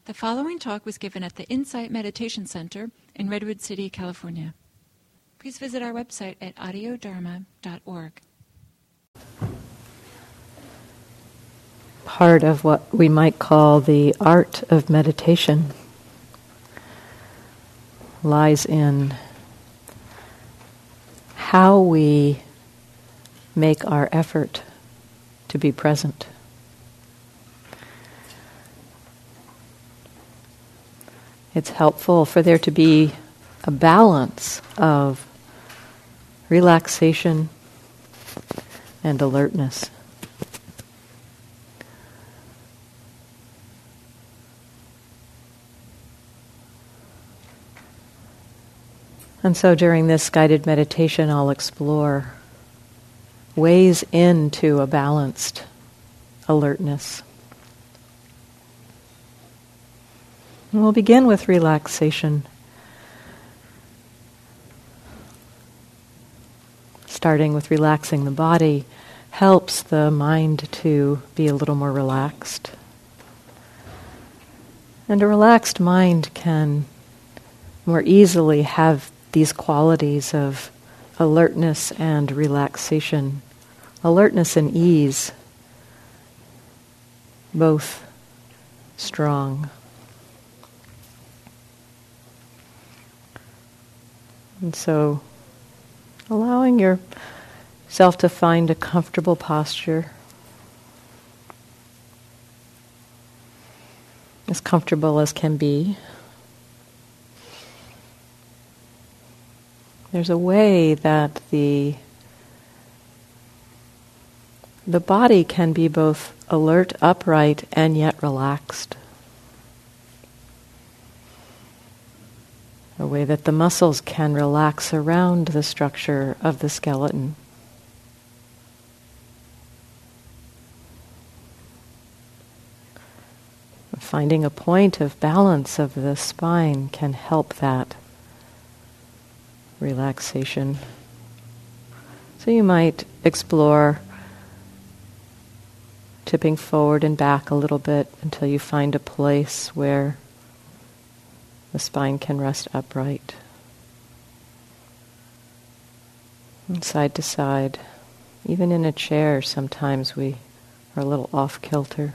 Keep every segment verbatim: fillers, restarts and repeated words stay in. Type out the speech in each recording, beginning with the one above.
The following talk was given at the Insight Meditation Center in Redwood City, California. Please visit our website at audio dharma dot org. Part of what we might call the art of meditation lies in how we make our effort to be present. It's helpful for there to be a balance of relaxation and alertness. And so during this guided meditation, I'll explore ways into a balanced alertness. And we'll begin with relaxation. Starting with relaxing the body helps the mind to be a little more relaxed. And a relaxed mind can more easily have these qualities of alertness and relaxation, alertness and ease, both strong. And so, allowing yourself to find a comfortable posture, as comfortable as can be. There's a way that the the body can be both alert, upright, and yet relaxed. A way that the muscles can relax around the structure of the skeleton. Finding a point of balance of the spine can help that relaxation. So you might explore tipping forward and back a little bit until you find a place where the spine can rest upright. And side to side. Even in a chair, sometimes we are a little off kilter.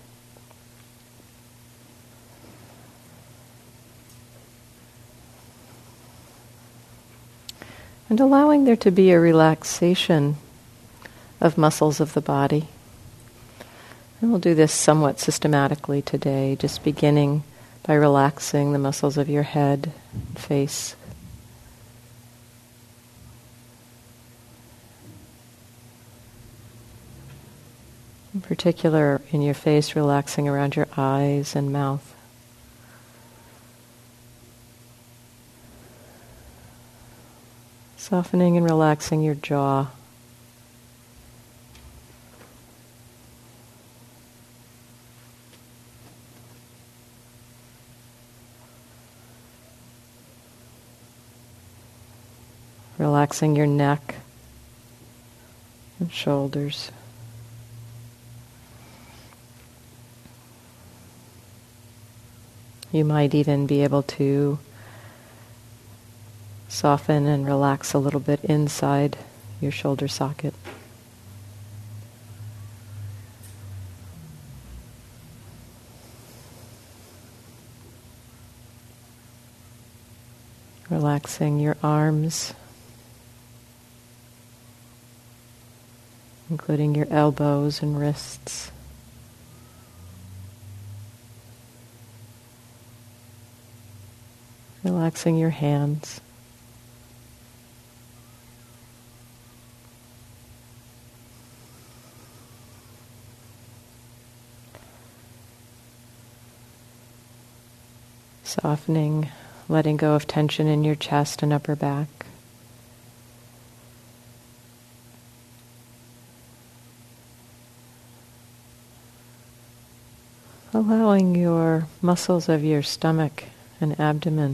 And allowing there to be a relaxation of muscles of the body. And we'll do this somewhat systematically today, just beginning by relaxing the muscles of your head and face. In particular, in your face, relaxing around your eyes and mouth. Softening and relaxing your jaw. Relaxing your neck and shoulders. You might even be able to soften and relax a little bit inside your shoulder socket. Relaxing your arms, including your elbows and wrists. Relaxing your hands. Softening, letting go of tension in your chest and upper back. Allowing your muscles of your stomach and abdomen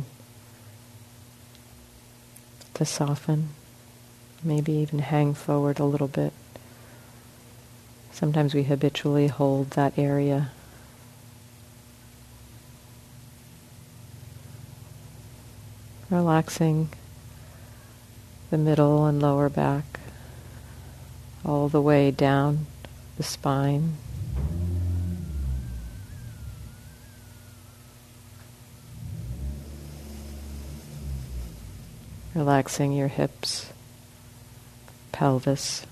to soften, maybe even hang forward a little bit. Sometimes we habitually hold that area. Relaxing the middle and lower back, all the way down the spine. Relaxing your hips, pelvis.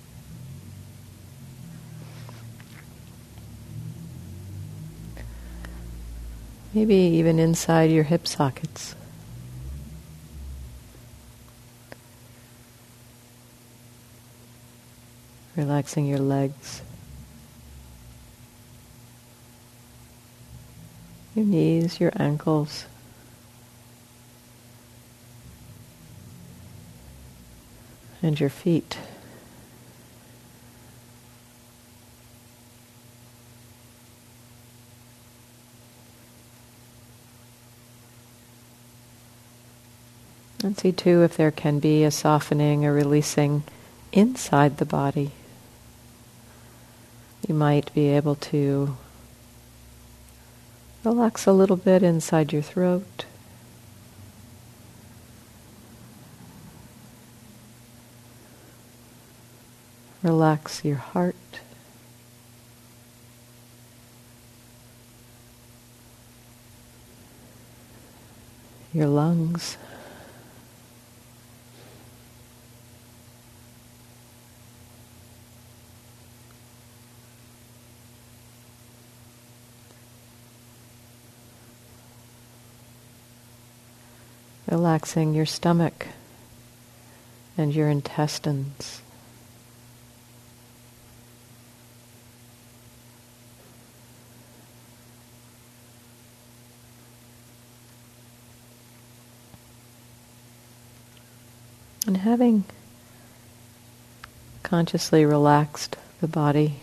Maybe even inside your hip sockets. Relaxing your legs, your knees, your ankles, and your feet. And see too if there can be a softening or releasing inside the body. You might be able to relax a little bit inside your throat. Relax your heart. Your lungs. Relaxing your stomach and your intestines. And having consciously relaxed the body,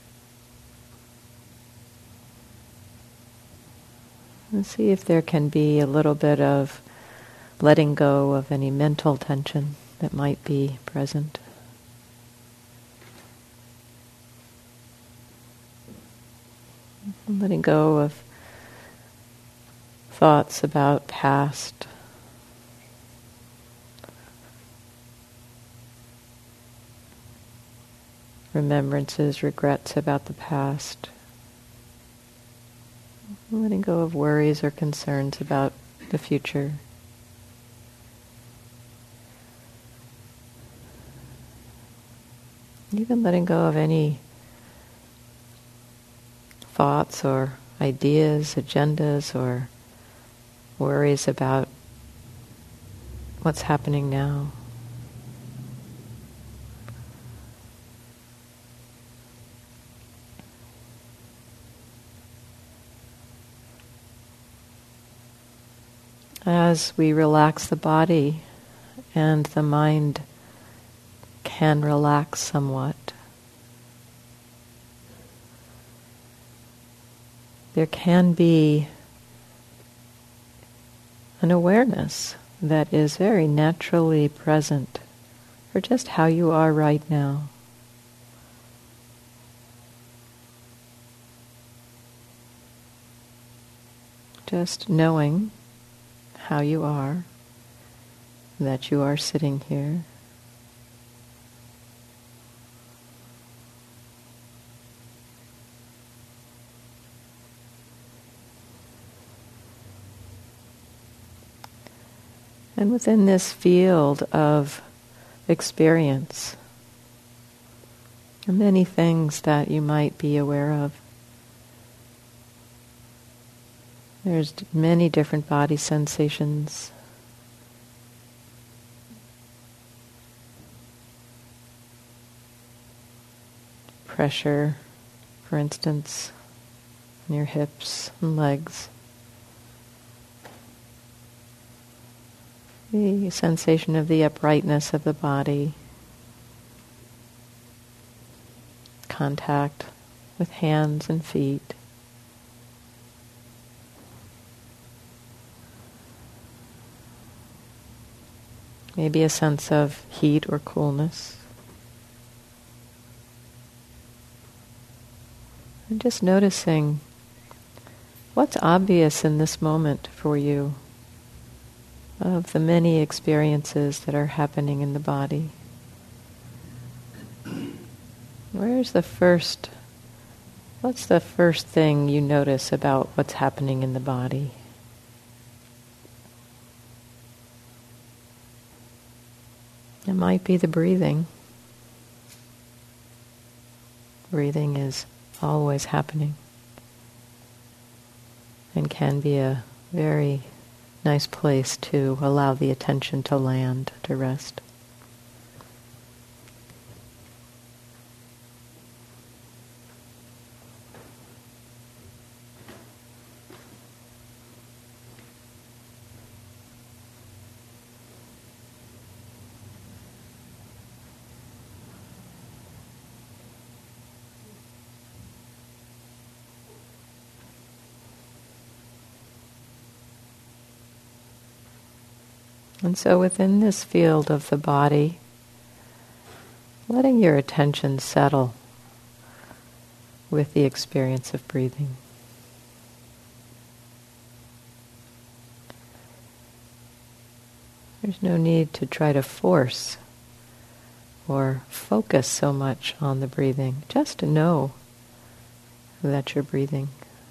and see if there can be a little bit of letting go of any mental tension that might be present. Letting go of thoughts about past, remembrances, regrets about the past. Letting go of worries or concerns about the future. Even letting go of any thoughts or ideas, agendas, or worries about what's happening now. As we relax the body and the mind can relax somewhat, there can be an awareness that is very naturally present for just how you are right now. Just knowing how you are, that you are sitting here. And within this field of experience, there are many things that you might be aware of. There's many different body sensations. Pressure, for instance, in your hips and legs. The sensation of the uprightness of the body. Contact with hands and feet. Maybe a sense of heat or coolness. And just noticing what's obvious in this moment for you. of the many experiences that are happening in the body. Where's the first, what's the first thing you notice about what's happening in the body? It might be the breathing. Breathing is always happening and can be a very nice place to allow the attention to land, to rest. And so within this field of the body, letting your attention settle with the experience of breathing. There's no need to try to force or focus so much on the breathing, just to know that you're breathing.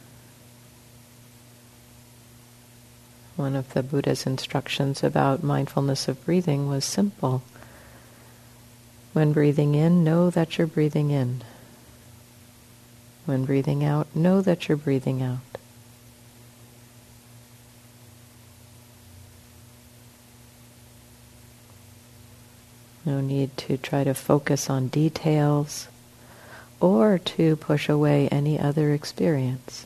One of the Buddha's instructions about mindfulness of breathing was simple. When breathing in, know that you're breathing in. When breathing out, know that you're breathing out. No need to try to focus on details or to push away any other experience.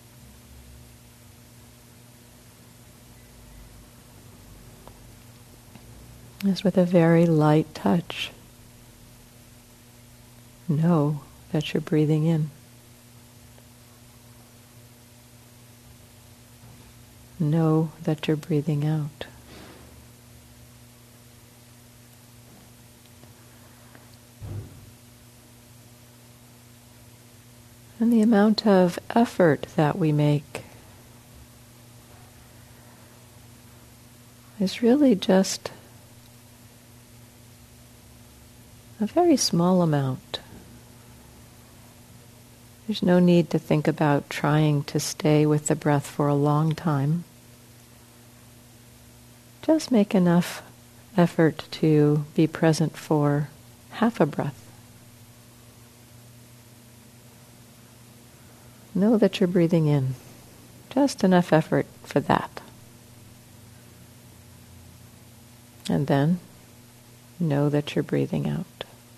Just with a very light touch, know that you're breathing in. Know that you're breathing out. And the amount of effort that we make is really just a very small amount. There's no need to think about trying to stay with the breath for a long time. Just make enough effort to be present for half a breath. Know that you're breathing in. Just enough effort for that. And then know that you're breathing out.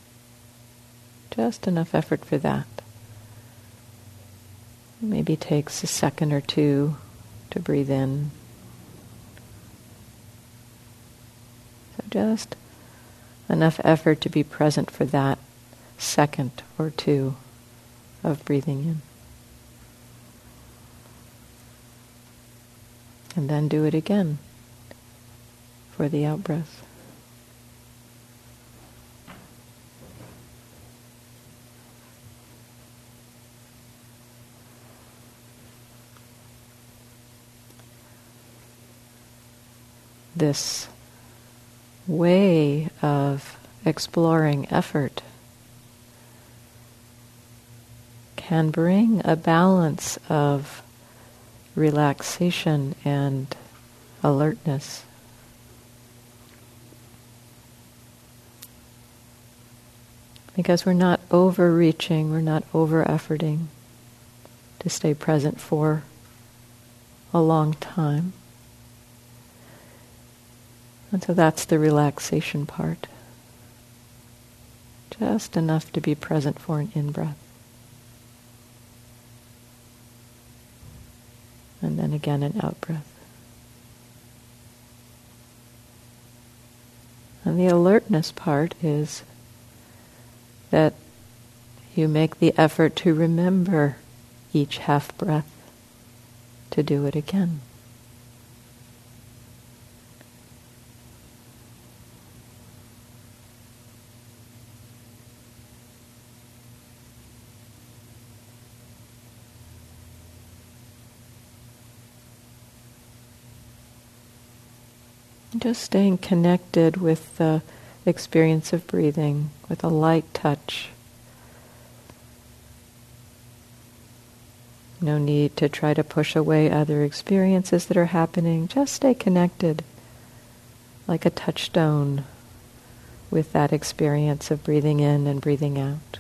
Just enough effort for that. Maybe takes a second or two to breathe in. So just enough effort to be present for that second or two of breathing in. And then do it again for the out-breath. This way of exploring effort can bring a balance of relaxation and alertness. Because we're not overreaching, we're not over-efforting to stay present for a long time. And so that's the relaxation part. Just enough to be present for an in-breath. And then again an out-breath. And the alertness part is that you make the effort to remember each half-breath to do it again. Just staying connected with the experience of breathing, with a light touch. No need to try to push away other experiences that are happening. Just stay connected, like a touchstone, with that experience of breathing in and breathing out.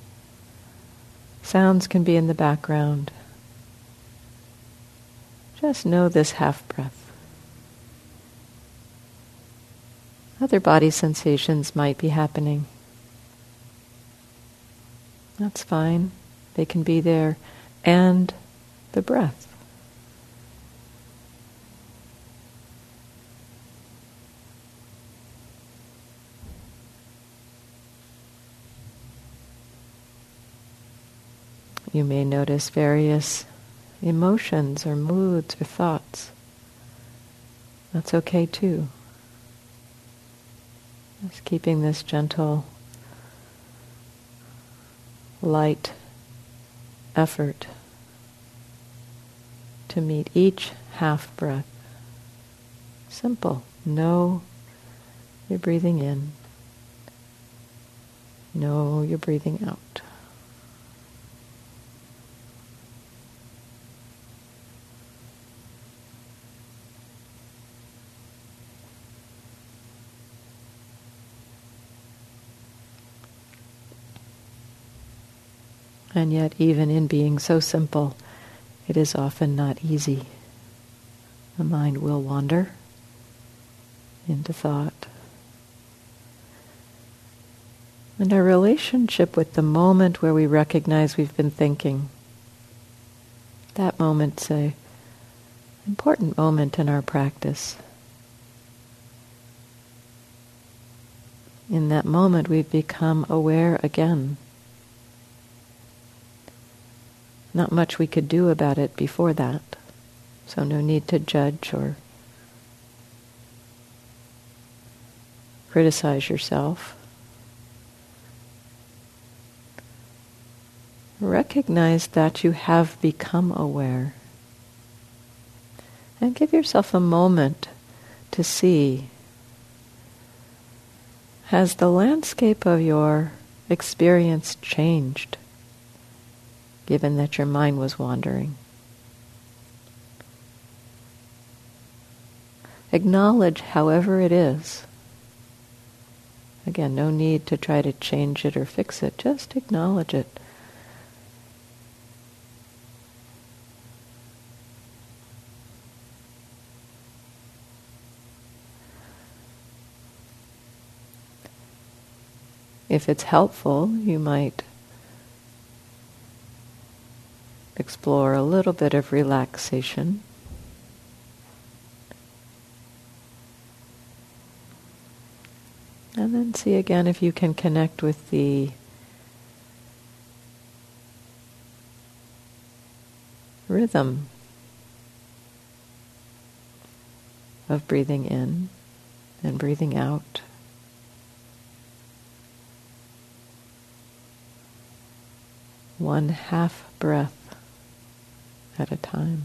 Sounds can be in the background. Just know this half-breath. Other body sensations might be happening. That's fine. They can be there. And the breath. You may notice various emotions or moods or thoughts. That's okay too. Just keeping this gentle, light effort to meet each half breath. Simple. Know you're breathing in. Know you're breathing out. And yet, even in being so simple, it is often not easy. The mind will wander into thought. And our relationship with the moment where we recognize we've been thinking, that moment's an important moment in our practice. In that moment, we've become aware again. Not much we could do about it before that, so no need to judge or criticize yourself. Recognize that you have become aware, and give yourself a moment to see, has the landscape of your experience changed, given that your mind was wandering? Acknowledge however it is. Again, no need to try to change it or fix it, just acknowledge it. If it's helpful, you might explore a little bit of relaxation. And then see again if you can connect with the rhythm of breathing in and breathing out. One half breath at a time.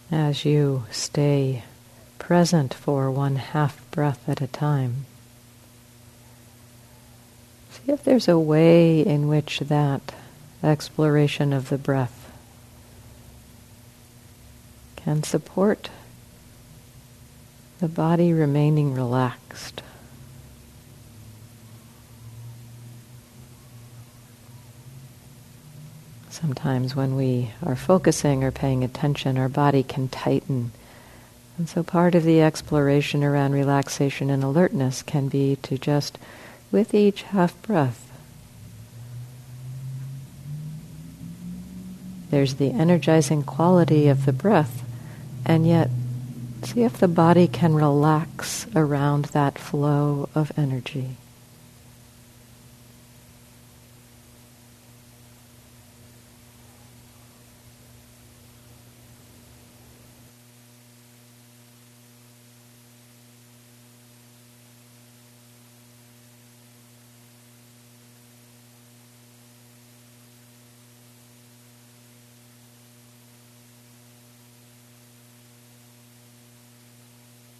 as you stay present for one half breath at a time. See if there's a way in which that exploration of the breath can support the body remaining relaxed. Sometimes when we are focusing or paying attention, our body can tighten. And so part of the exploration around relaxation and alertness can be to just, with each half breath, there's the energizing quality of the breath, and yet see if the body can relax around that flow of energy.